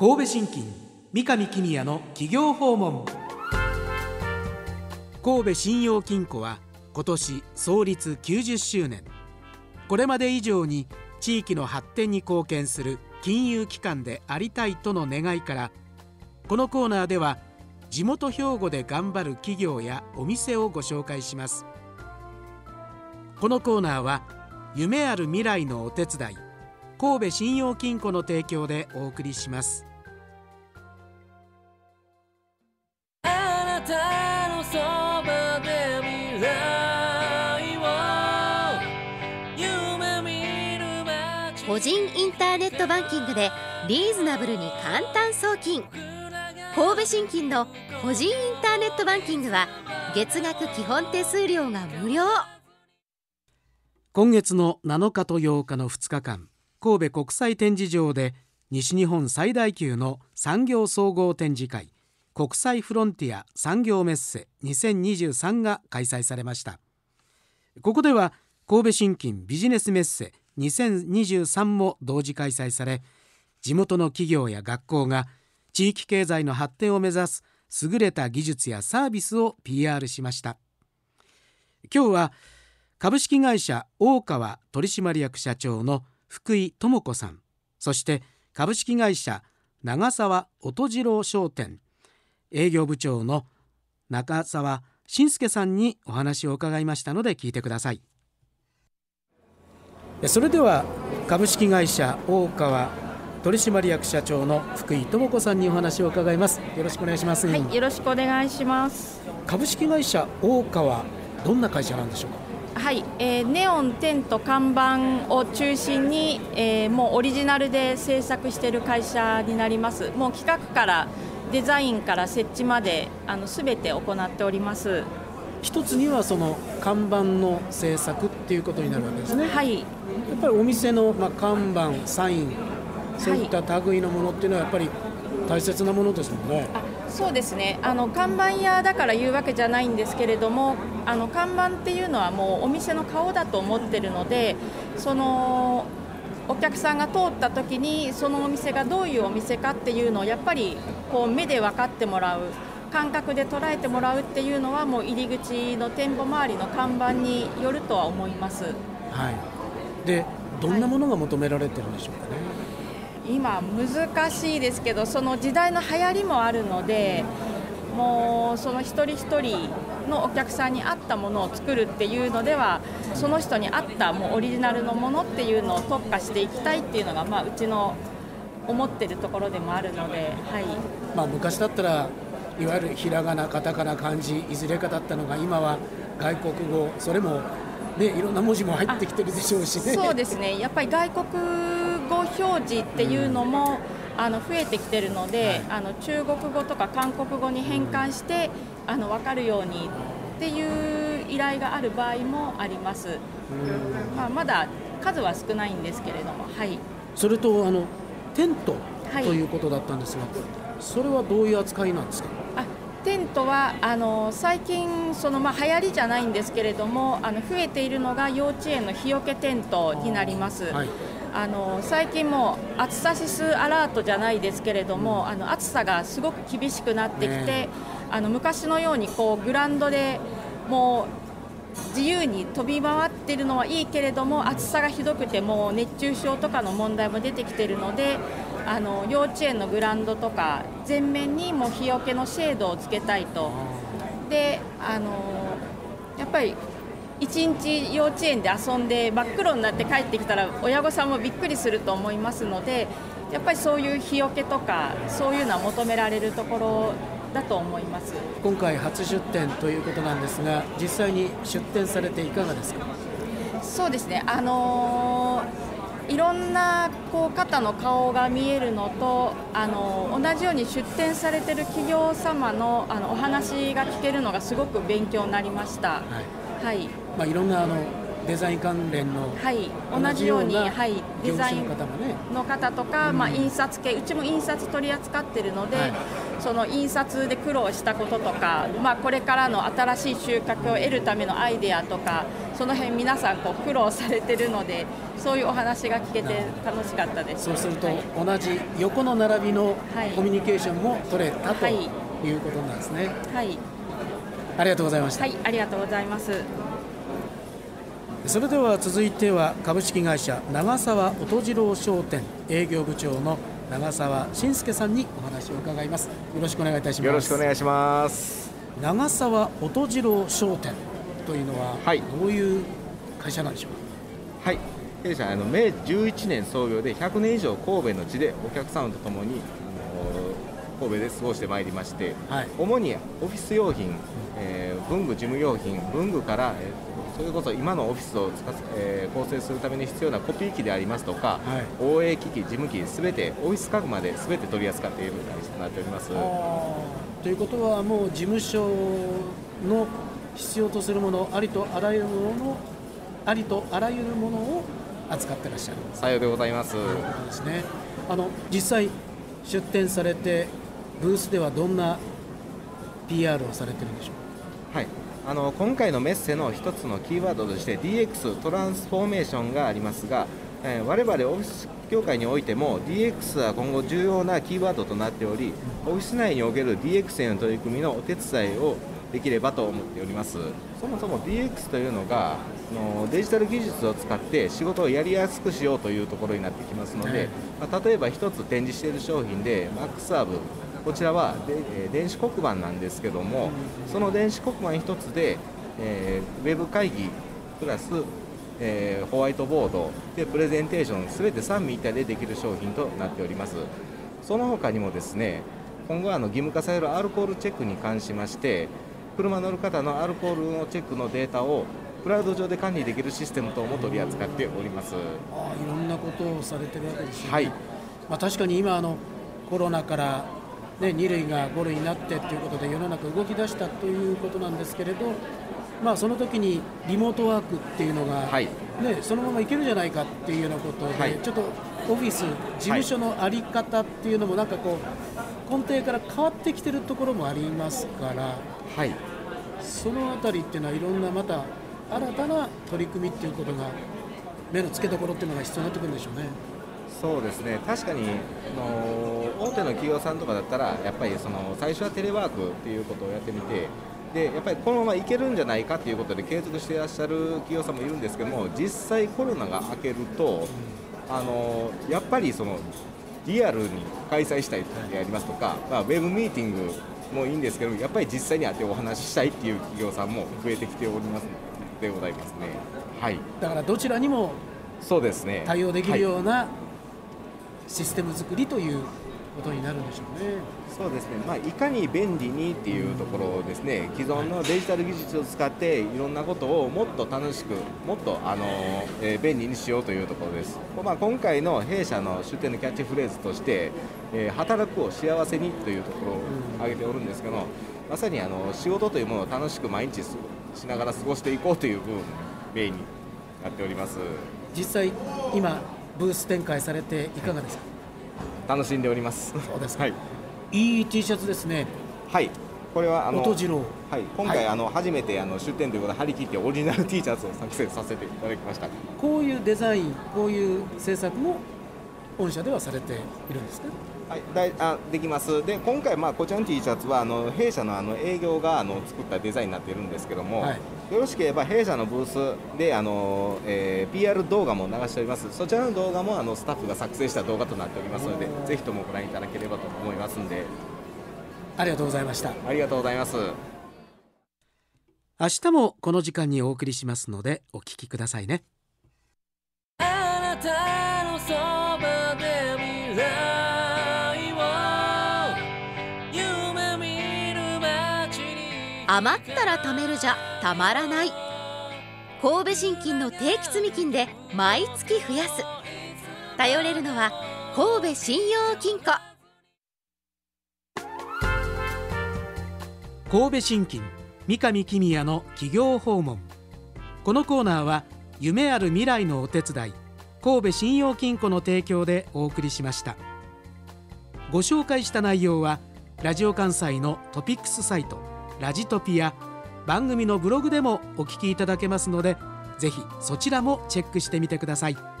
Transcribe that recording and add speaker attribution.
Speaker 1: 神戸信金三上公也の企業訪問。神戸信用金庫は今年創立90周年。これまで以上に地域の発展に貢献する金融機関でありたいとの願いから、このコーナーでは地元兵庫で頑張る企業やお店をご紹介します。このコーナーは夢ある未来のお手伝い、神戸信用金庫の提供でお送りします。
Speaker 2: あなたのそばで未来を夢見る街。
Speaker 3: 個人インターネットバンキングでリーズナブルに簡単送金。神戸信金の個人インターネットバンキングは月額基本手数料が無料。
Speaker 1: 今月の7日と8日の2日間、神戸国際展示場で西日本最大級の産業総合展示会、国際フロンティア産業メッセ2023が開催されました。ここでは神戸信金ビジネスメッセ2023も同時開催され、地元の企業や学校が地域経済の発展を目指す優れた技術やサービスを PR しました。今日は株式会社大川取締役社長の福井智子さん、そして株式会社長沢音次郎商店営業部長の中澤信介さんにお話を伺いましたので聞いてください。それでは株式会社大川取締役社長の福井智子さんにお話を伺います。よろしくお願いします。
Speaker 4: はい、よろしくお願いします。
Speaker 1: 株式会社大川、どんな会社なんでしょうか？
Speaker 4: はい、ネオン、テント、看板を中心に、もうオリジナルで制作している会社になります。もう企画からデザインから設置まで全て行っております。
Speaker 1: 一つにはその看板の制作っていうことになるわけですね。
Speaker 4: はい、
Speaker 1: やっぱりお店の、看板、サイン、そういった類のものっていうのはやっぱり大切なものですもんね。
Speaker 4: そうですね。看板屋だから言うわけじゃないんですけれども、看板っていうのはもうお店の顔だと思ってるので、そのお客さんが通った時にそのお店がどういうお店かっていうのをやっぱりこう目で分かってもらう、感覚で捉えてもらうっていうのはもう入り口の店舗周りの看板によるとは思います。
Speaker 1: はい。で、どんなものが求められてるんでしょうかね。
Speaker 4: 今難しいですけど、その時代の流行りもあるので、もうその一人一人のお客さんに合ったものを作るっていうのでは、その人に合ったもうオリジナルのものっていうのを特化していきたいっていうのが、うちの思ってるところでもあるので、はい。
Speaker 1: 昔だったらいわゆるひらがな、カタカナ、漢字いずれかだったのが、今は外国語、それも、いろんな文字も入ってきてるでしょうしね。
Speaker 4: そうですね。やっぱり外国語表示っていうのも、増えてきてるので、中国語とか韓国語に変換して分かるようにっていう依頼がある場合もあります。まだ数は少ないんですけれども、はい。
Speaker 1: それとテントということだったんですが、それはどういう扱いなんですか？
Speaker 4: テントは最近流行りじゃないんですけれども、増えているのが幼稚園の日よけテントになります。はい。最近も暑さ指数アラートじゃないですけれども、暑さがすごく厳しくなってきて、昔のようにこうグラウンドでもう自由に飛び回っているのはいいけれども、暑さがひどくてもう熱中症とかの問題も出てきているので、幼稚園のグラウンドとか全面にもう日よけのシェードをつけたいと。で、やっぱり一日幼稚園で遊んで真っ黒になって帰ってきたら親御さんもびっくりすると思いますので、やっぱりそういう日よけとかそういうのは求められるところだと思います。
Speaker 1: 今回初出店ということなんですが、実際に出店されていかがですか？
Speaker 4: そうですね。いろんな方の顔が見えるのと、同じように出店されている企業様のお話が聞けるのがすごく勉強になりました。はい。
Speaker 1: いろんなデザイン関連の
Speaker 4: はい、同じように、はい、デザイン
Speaker 1: 業種の方もね
Speaker 4: の方とか、印刷系、うちも印刷取り扱ってるので、
Speaker 1: はい、
Speaker 4: その印刷で苦労したこととか、これからの新しい収穫を得るためのアイデアとか、その辺皆さん苦労されてるので、そういうお話が聞けて楽しかったです。
Speaker 1: そうすると、
Speaker 4: はい、
Speaker 1: 同じ横の並びの
Speaker 4: はい
Speaker 1: コミュニケーションも取れた、ということなんですね。
Speaker 4: はい、
Speaker 1: ありがとうございました。
Speaker 4: はい、ありがとうございます。
Speaker 1: それでは続いては株式会社長沢音次郎商店営業部長の長澤信介さんにお話を伺います。よろしくお願いいたします。
Speaker 5: よろしくお願いします。
Speaker 1: 長沢音次郎商店というのは、
Speaker 5: はい、
Speaker 1: どういう会社なんでしょうか。
Speaker 5: はい、弊社明11年創業で100年以上神戸の地でお客様とともに神戸で過ごしてまいりまして、
Speaker 1: はい、
Speaker 5: 主にオフィス用品、文具事務用品、文具から、それこそ今のオフィスを構成するために必要なコピー機でありますとか、
Speaker 1: はい、
Speaker 5: OA 機器、事務機、すべてオフィス家具まですべて取り扱っている会社となっております。
Speaker 1: ということは、もう事務所の必要とするもの、ありとあらゆるものを扱ってらっしゃる。
Speaker 5: さようでございます。
Speaker 1: ということですね。実際出店されてブースではどんな PR をされてるんでしょうか。
Speaker 5: はい、今回のメッセの一つのキーワードとして DX トランスフォーメーションがありますが、我々オフィス業界においても DX は今後重要なキーワードとなっており、オフィス内における DX への取り組みのお手伝いをできればと思っております。そもそも DX というのがデジタル技術を使って仕事をやりやすくしようというところになってきますので、例えば一つ展示している商品で MaxHub、こちらは電子黒板なんですけども、その電子黒板一つで、ウェブ会議プラス、ホワイトボードでプレゼンテーションすべて三位一体でできる商品となっております。その他にもですね、今後義務化されるアルコールチェックに関しまして、車乗る方のアルコールのチェックのデータをクラウド上で管理できるシステム等も取り扱っております。
Speaker 1: いろんなことをされてるわけですよね。
Speaker 5: はい、
Speaker 1: 確かに今コロナから2類が5類になってということで世の中動き出したということなんですけれど、その時にリモートワークっていうのが、
Speaker 5: はい、
Speaker 1: そのままいけるじゃないかっていうようなことで、
Speaker 5: はい、
Speaker 1: ちょっとオフィス事務所の在り方っていうのも根底から変わってきてるところもありますから、
Speaker 5: はい、
Speaker 1: そのあたりっていうのはいろんなまた新たな取り組みっていうことが目の付けどころっていうのが必要になってくるんでしょうね。
Speaker 5: そうですね、確かに大手の企業さんとかだったらやっぱり最初はテレワークっていうことをやってみて、でやっぱりこのままいけるんじゃないかということで継続していらっしゃる企業さんもいるんですけども、実際コロナが明けると、やっぱりリアルに開催したいでありますとか、ウェブミーティングもいいんですけど、やっぱり実際に会ってお話ししたいっていう企業さんも増えてきておりますでございますね。はい、
Speaker 1: だからどちらにも
Speaker 5: そうですね、
Speaker 1: 対応できるようなシステム作りということになるんでしょうね。
Speaker 5: そうですね、いかに便利にっていうところですね、既存のデジタル技術を使っていろんなことをもっと楽しく、もっと便利にしようというところです。今回の弊社の出店のキャッチフレーズとして、働くを幸せにというところを挙げておるんですけども、まさに仕事というものを楽しく毎日しながら過ごしていこうという部分メインになっております。
Speaker 1: 実際今ブース展開されていかがですか。
Speaker 5: 楽しんでおります。
Speaker 1: そうですか。
Speaker 5: はい、
Speaker 1: いい T シャツですね。
Speaker 5: はい、これは
Speaker 1: 音次郎、
Speaker 5: はい、今回、初めて出店ということで張り切ってオリジナル T シャツを作成させていただきました。
Speaker 1: こういうデザイン、こういう制作も御社ではされているんですか。
Speaker 5: はい、できます。で今回、こちらの T シャツは弊社の営業が作ったデザインになっているんですけども、はい、よろしければ弊社のブースでPR 動画も流しております。そちらの動画もスタッフが作成した動画となっておりますので、ぜひともご覧いただければと思いますので。
Speaker 1: ありがとうございました。
Speaker 5: ありがとうございます。
Speaker 1: 明日もこの時間にお送りしますのでお聞きくださいね。
Speaker 2: あなたのそばで未来
Speaker 3: 余ったら貯めるじゃたまらない。神戸信金の定期積金で毎月増やす。頼れるのは神戸信用金庫。
Speaker 1: 神戸信金三上公也の企業訪問。このコーナーは夢ある未来のお手伝い、神戸信用金庫の提供でお送りしました。ご紹介した内容はラジオ関西のトピックスサイトラジトピや番組のブログでもお聞きいただけますので、ぜひそちらもチェックしてみてください。